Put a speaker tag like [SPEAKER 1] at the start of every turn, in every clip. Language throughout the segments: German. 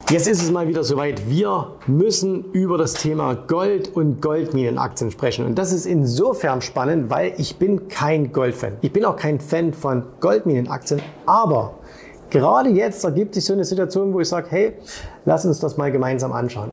[SPEAKER 1] Jetzt ist es mal wieder soweit. Wir müssen über das Thema Gold und Goldminenaktien sprechen. Und das ist insofern spannend, weil ich bin kein Goldfan. Ich bin auch kein Fan von Goldminenaktien. Aber gerade jetzt ergibt sich so eine Situation, wo ich sage, hey, lass uns das mal gemeinsam anschauen.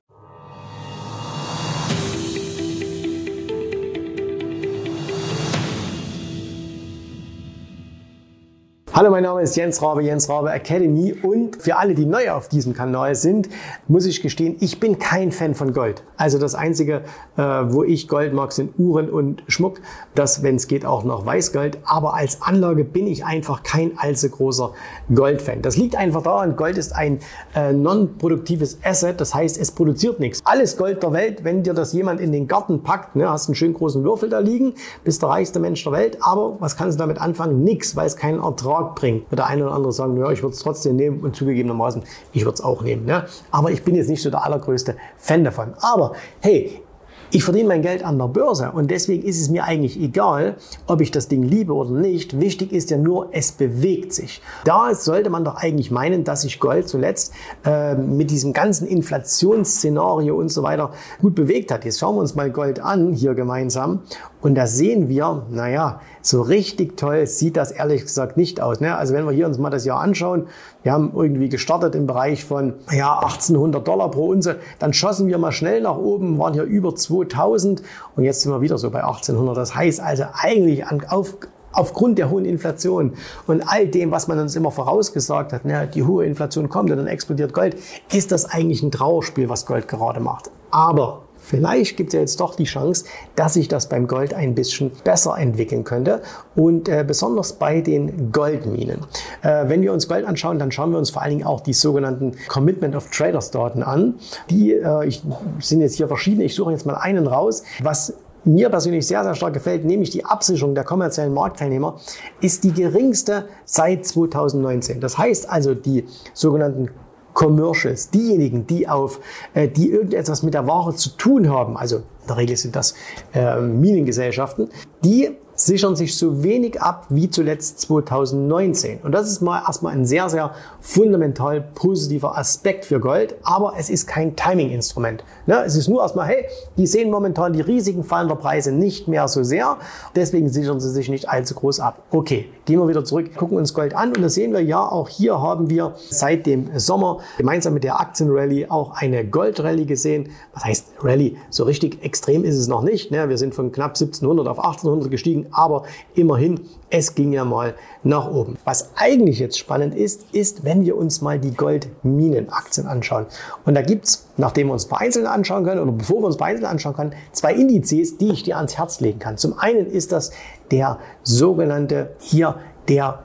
[SPEAKER 1] Hallo, mein Name ist Jens Rabe Academy, und für alle, die neu auf diesem Kanal sind, muss ich gestehen, ich bin kein Fan von Gold. Also das Einzige, wo ich Gold mag, sind Uhren und Schmuck. Das, wenn es geht, auch noch Weißgold. Aber als Anlage bin ich einfach kein allzu großer Goldfan. Das liegt einfach daran, Gold ist ein non-produktives Asset. Das heißt, es produziert nichts. Alles Gold der Welt, wenn dir das jemand in den Garten packt, ne, hast einen schönen großen Würfel da liegen, bist der reichste Mensch der Welt. Aber was kannst du damit anfangen? Nix, weil es keinen Ertrag bringt. Wird der eine oder andere sagen, ja, ich würde es trotzdem nehmen, und zugegebenermaßen, ich würde es auch nehmen. Ne? Aber ich bin jetzt nicht so der allergrößte Fan davon. Aber hey, ich verdiene mein Geld an der Börse, und deswegen ist es mir eigentlich egal, ob ich das Ding liebe oder nicht. Wichtig ist ja nur, es bewegt sich. Da sollte man doch eigentlich meinen, dass sich Gold zuletzt mit diesem ganzen Inflationsszenario und so weiter gut bewegt hat. Jetzt schauen wir uns mal Gold an, hier gemeinsam. Und da sehen wir, naja, so richtig toll sieht das ehrlich gesagt nicht aus. Ne? Also wenn wir hier uns mal das Jahr anschauen, wir haben irgendwie gestartet im Bereich von $1.800 pro Unze, dann schossen wir mal schnell nach oben, waren hier über 2000, und jetzt sind wir wieder so bei 1800. Das heißt also eigentlich aufgrund der hohen Inflation und all dem, was man uns immer vorausgesagt hat, ne, die hohe Inflation kommt und dann explodiert Gold, ist das eigentlich ein Trauerspiel, was Gold gerade macht. Aber vielleicht gibt es ja jetzt doch die Chance, dass sich das beim Gold ein bisschen besser entwickeln könnte, und besonders bei den Goldminen. Wenn wir uns Gold anschauen, dann schauen wir uns vor allen Dingen auch die sogenannten Commitment of Traders Daten an. Die sind jetzt hier verschiedene. Ich suche jetzt mal einen raus. Was mir persönlich sehr, sehr stark gefällt, nämlich die Absicherung der kommerziellen Marktteilnehmer, ist die geringste seit 2019. Das heißt also, die sogenannten Commercials, diejenigen, die irgendetwas mit der Ware zu tun haben, also in der Regel sind das Minengesellschaften, die sichern sich so wenig ab wie zuletzt 2019. Und das ist mal erstmal ein sehr, sehr fundamental positiver Aspekt für Gold, aber es ist kein Timing-Instrument. Ne? Es ist nur erstmal, hey, die sehen momentan die Risiken fallender Preise nicht mehr so sehr, deswegen sichern sie sich nicht allzu groß ab. Okay, gehen wir wieder zurück, gucken uns Gold an, und da sehen wir ja, auch hier haben wir seit dem Sommer gemeinsam mit der Aktienrallye auch eine Goldrallye gesehen. Was heißt Rallye? So richtig extrem ist es noch nicht. Ne? Wir sind von knapp 1700 auf 1800 gestiegen, aber immerhin, es ging ja mal nach oben. Was eigentlich jetzt spannend ist, wenn wir uns mal die Goldminenaktien anschauen. Und da gibt's, nachdem wir uns bei Einzelnen anschauen können, oder bevor wir uns bei Einzelnen anschauen können, zwei Indizes, die ich dir ans Herz legen kann. Zum einen ist das der sogenannte der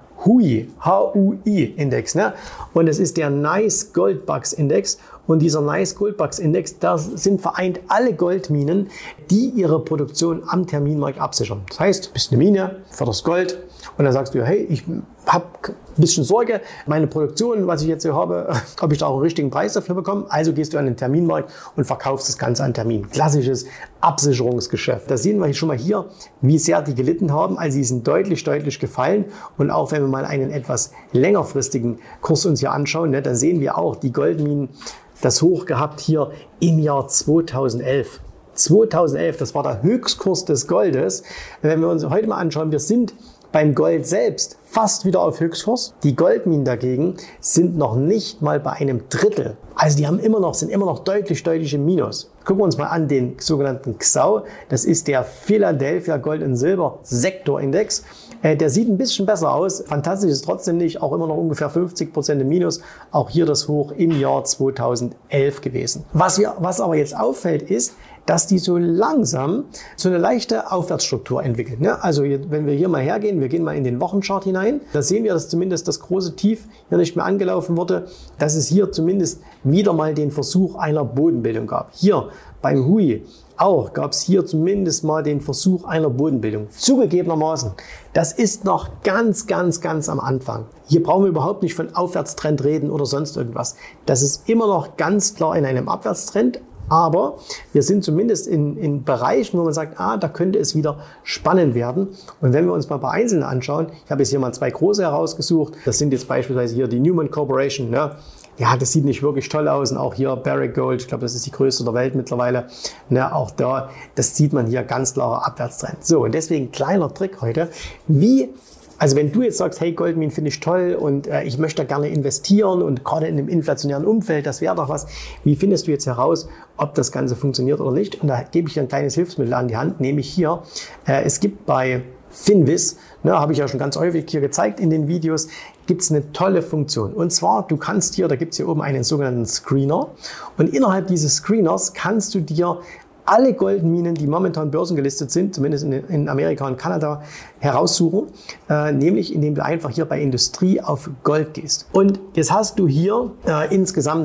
[SPEAKER 1] HUI-Index, ne? Und es ist der Nice Gold Bucks Index. Und dieser Nice Gold Bucks Index, da sind vereint alle Goldminen, die ihre Produktion am Terminmarkt absichern. Das heißt, du bist eine Mine, förderst Gold, und dann sagst du, hey, ich habe ein bisschen Sorge, meine Produktion, was ich jetzt hier habe, ob ich da auch einen richtigen Preis dafür bekomme. Also gehst du an den Terminmarkt und verkaufst das Ganze an Termin. Klassisches Absicherungsgeschäft. Da sehen wir schon mal hier, wie sehr die gelitten haben. Also sie sind deutlich gefallen. Und auch wenn wir mal einen etwas längerfristigen Kurs uns hier anschauen, ne, dann sehen wir auch die Goldminen das Hoch gehabt hier im Jahr 2011. 2011, das war der Höchstkurs des Goldes. Wenn wir uns heute mal anschauen, wir sind beim Gold selbst fast wieder auf Höchstkurs. Die Goldminen dagegen sind noch nicht mal bei einem Drittel. Also die sind immer noch deutlich im Minus. Gucken wir uns mal an den sogenannten XAU. Das ist der Philadelphia Gold und Silber Sektorindex. Der sieht ein bisschen besser aus. Fantastisch ist trotzdem nicht. Auch immer noch ungefähr 50% im Minus. Auch hier das Hoch im Jahr 2011 gewesen. Was aber jetzt auffällt, ist, dass die so langsam so eine leichte Aufwärtsstruktur entwickeln. Ne? Also wenn wir hier mal hergehen, wir gehen mal in den Wochenchart hinein, da sehen wir, dass zumindest das große Tief hier nicht mehr angelaufen wurde, dass es hier zumindest wieder mal den Versuch einer Bodenbildung gab. Hier beim HUI auch gab es hier zumindest mal den Versuch einer Bodenbildung. Zugegebenermaßen, das ist noch ganz am Anfang. Hier brauchen wir überhaupt nicht von Aufwärtstrend reden oder sonst irgendwas. Das ist immer noch ganz klar in einem Abwärtstrend. Aber wir sind zumindest in Bereichen, wo man sagt, da könnte es wieder spannend werden. Und wenn wir uns mal bei Einzelnen anschauen, ich habe jetzt hier mal zwei große herausgesucht. Das sind jetzt beispielsweise hier die Newmont Corporation, ne? ja, das sieht nicht wirklich toll aus. Und auch hier Barrick Gold, ich glaube, das ist die größte der Welt mittlerweile. Ne, auch da, das sieht man hier ganz klarer Abwärtstrend. So, und deswegen kleiner Trick heute. Also wenn du jetzt sagst, hey, Goldminen finde ich toll und ich möchte da gerne investieren und gerade in einem inflationären Umfeld, das wäre doch was. Wie findest du jetzt heraus, ob das Ganze funktioniert oder nicht? Und da gebe ich dir ein kleines Hilfsmittel an die Hand, nämlich hier, es gibt bei Finviz, ne, habe ich ja schon ganz häufig hier gezeigt in den Videos, gibt es eine tolle Funktion. Und zwar, du kannst hier, da gibt es hier oben einen sogenannten Screener und innerhalb dieses Screeners kannst du dir alle Goldminen, die momentan börsengelistet sind, zumindest in Amerika und Kanada, heraussuchen, nämlich indem du einfach hier bei Industrie auf Gold gehst. Und jetzt hast du hier insgesamt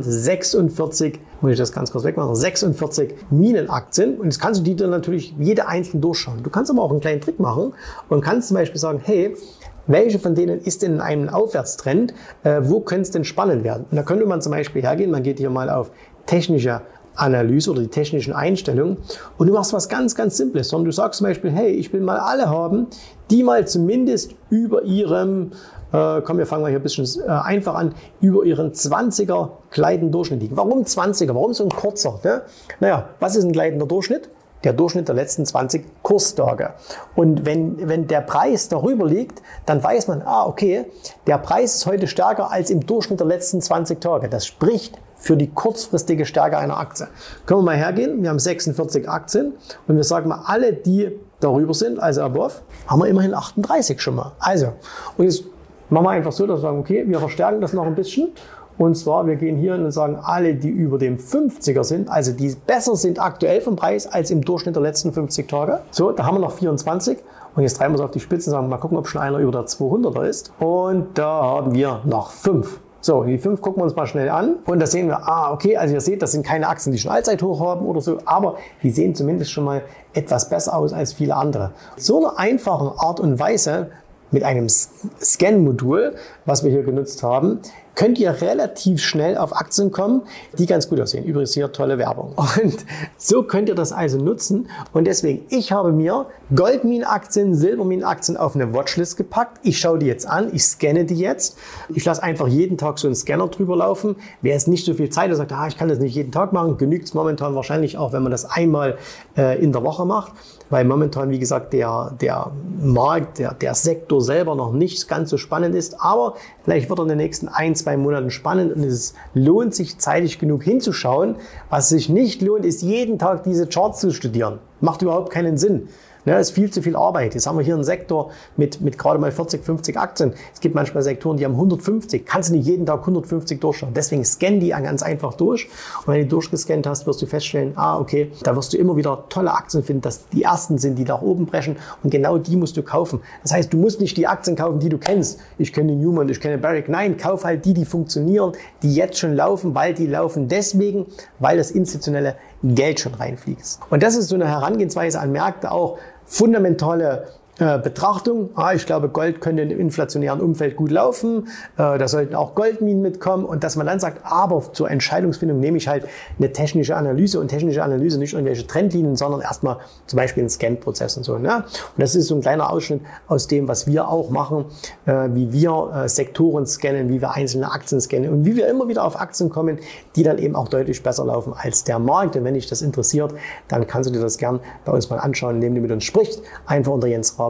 [SPEAKER 1] 46, muss ich das ganz kurz wegmachen, 46 Minenaktien und jetzt kannst du die dann natürlich jede einzeln durchschauen. Du kannst aber auch einen kleinen Trick machen und kannst zum Beispiel sagen, hey, welche von denen ist denn in einem Aufwärtstrend, wo könnte es denn spannend werden? Und da könnte man zum Beispiel hergehen, man geht hier mal auf technische Analyse oder die technischen Einstellungen und du machst was ganz, ganz Simples, sondern du sagst zum Beispiel, hey, ich will mal alle haben, die mal zumindest über ihrem, wir fangen mal hier ein bisschen einfach an, über ihren 20er gleitenden Durchschnitt liegen. Warum 20er? Warum so ein kurzer? Ne? Naja, was ist ein gleitender Durchschnitt? Der Durchschnitt der letzten 20 Kurstage. Und wenn der Preis darüber liegt, dann weiß man, okay, der Preis ist heute stärker als im Durchschnitt der letzten 20 Tage. Das spricht für die kurzfristige Stärke einer Aktie. Können wir mal hergehen, wir haben 46 Aktien und wir sagen mal, alle, die darüber sind, also above, haben wir immerhin 38 schon mal. Also, und jetzt machen wir einfach so, dass wir sagen, okay, wir verstärken das noch ein bisschen. Und zwar, wir gehen hier hin und sagen, alle, die über dem 50er sind, also die besser sind aktuell vom Preis als im Durchschnitt der letzten 50 Tage. So, da haben wir noch 24. Und jetzt treiben wir es auf die Spitze und sagen, mal gucken, ob schon einer über der 200er ist. Und da haben wir noch 5. So, die 5 gucken wir uns mal schnell an und da sehen wir, okay, also ihr seht, das sind keine Aktien, die schon Allzeithoch haben oder so, aber die sehen zumindest schon mal etwas besser aus als viele andere. So eine einfache Art und Weise mit einem Scan-Modul, was wir hier genutzt haben, könnt ihr relativ schnell auf Aktien kommen, die ganz gut aussehen. Übrigens hier tolle Werbung. Und so könnt ihr das also nutzen. Und deswegen, ich habe mir Goldminenaktien, Silberminenaktien auf eine Watchlist gepackt. Ich schaue die jetzt an, ich scanne die jetzt. Ich lasse einfach jeden Tag so einen Scanner drüber laufen. Wer jetzt nicht so viel Zeit hat, sagt, ich kann das nicht jeden Tag machen, genügt es momentan wahrscheinlich auch, wenn man das einmal in der Woche macht. Weil momentan, wie gesagt, der Markt, der Sektor selber noch nicht ganz so spannend ist. Aber vielleicht wird er in den nächsten 1-2 Monaten spannend und es lohnt sich zeitig genug hinzuschauen. Was sich nicht lohnt, ist jeden Tag diese Charts zu studieren. Macht überhaupt keinen Sinn. Ja, ist viel zu viel Arbeit. Jetzt haben wir hier einen Sektor mit gerade mal 40, 50 Aktien. Es gibt manchmal Sektoren, die haben 150. Kannst du nicht jeden Tag 150 durchschauen. Deswegen scan die ganz einfach durch. Und wenn du durchgescannt hast, wirst du feststellen, okay, da wirst du immer wieder tolle Aktien finden, dass die ersten sind, die nach oben brechen. Und genau die musst du kaufen. Das heißt, du musst nicht die Aktien kaufen, die du kennst. Ich kenne Newmont, ich kenne Barrick. Nein, kauf halt die funktionieren, die jetzt schon laufen, weil die laufen deswegen, weil das institutionelle Geld schon reinfliegt. Und das ist so eine Herangehensweise an Märkte auch, fundamentale Betrachtung. Ich glaube, Gold könnte im inflationären Umfeld gut laufen. Da sollten auch Goldminen mitkommen. Und dass man dann sagt, aber zur Entscheidungsfindung nehme ich halt eine technische Analyse und technische Analyse nicht irgendwelche Trendlinien, sondern erstmal zum Beispiel einen Scan-Prozess und so. Ne? Und das ist so ein kleiner Ausschnitt aus dem, was wir auch machen, wie wir Sektoren scannen, wie wir einzelne Aktien scannen und wie wir immer wieder auf Aktien kommen, die dann eben auch deutlich besser laufen als der Markt. Und wenn dich das interessiert, dann kannst du dir das gern bei uns mal anschauen, indem du mit uns sprichst. Einfach unter jensrabe.de.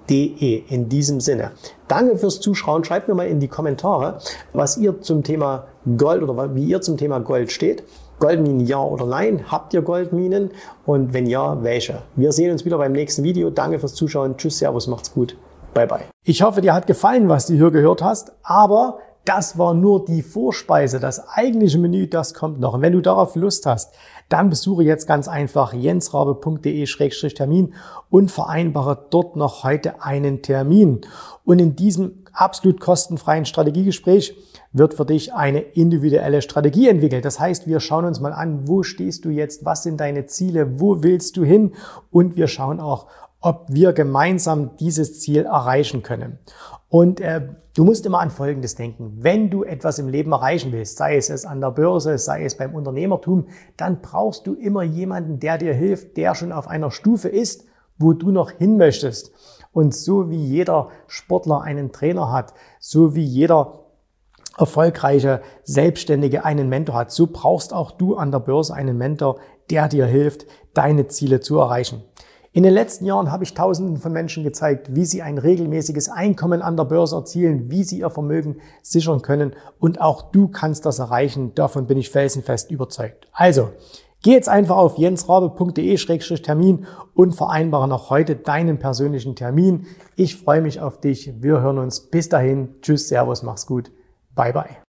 [SPEAKER 1] In diesem Sinne. Danke fürs Zuschauen. Schreibt mir mal in die Kommentare, was ihr zum Thema Gold oder wie ihr zum Thema Gold steht. Goldminen ja oder nein? Habt ihr Goldminen? Und wenn ja, welche? Wir sehen uns wieder beim nächsten Video. Danke fürs Zuschauen. Tschüss, Servus, macht's gut. Bye, bye. Ich hoffe, dir hat gefallen, was du hier gehört hast, aber das war nur die Vorspeise. Das eigentliche Menü, das kommt noch. Und wenn du darauf Lust hast, dann besuche jetzt ganz einfach jensrabe.de/Termin und vereinbare dort noch heute einen Termin. Und in diesem absolut kostenfreien Strategiegespräch wird für dich eine individuelle Strategie entwickelt. Das heißt, wir schauen uns mal an, wo stehst du jetzt, was sind deine Ziele, wo willst du hin? Und wir schauen auch, ob wir gemeinsam dieses Ziel erreichen können. Und du musst immer an Folgendes denken. Wenn du etwas im Leben erreichen willst, sei es an der Börse, sei es beim Unternehmertum, dann brauchst du immer jemanden, der dir hilft, der schon auf einer Stufe ist, wo du noch hin möchtest. Und so wie jeder Sportler einen Trainer hat, so wie jeder erfolgreiche Selbstständige einen Mentor hat, so brauchst auch du an der Börse einen Mentor, der dir hilft, deine Ziele zu erreichen. In den letzten Jahren habe ich Tausenden von Menschen gezeigt, wie sie ein regelmäßiges Einkommen an der Börse erzielen, wie sie ihr Vermögen sichern können, und auch du kannst das erreichen. Davon bin ich felsenfest überzeugt. Also, geh jetzt einfach auf jensrabe.de/termin und vereinbare noch heute deinen persönlichen Termin. Ich freue mich auf dich. Wir hören uns. Bis dahin. Tschüss, Servus, mach's gut. Bye, bye.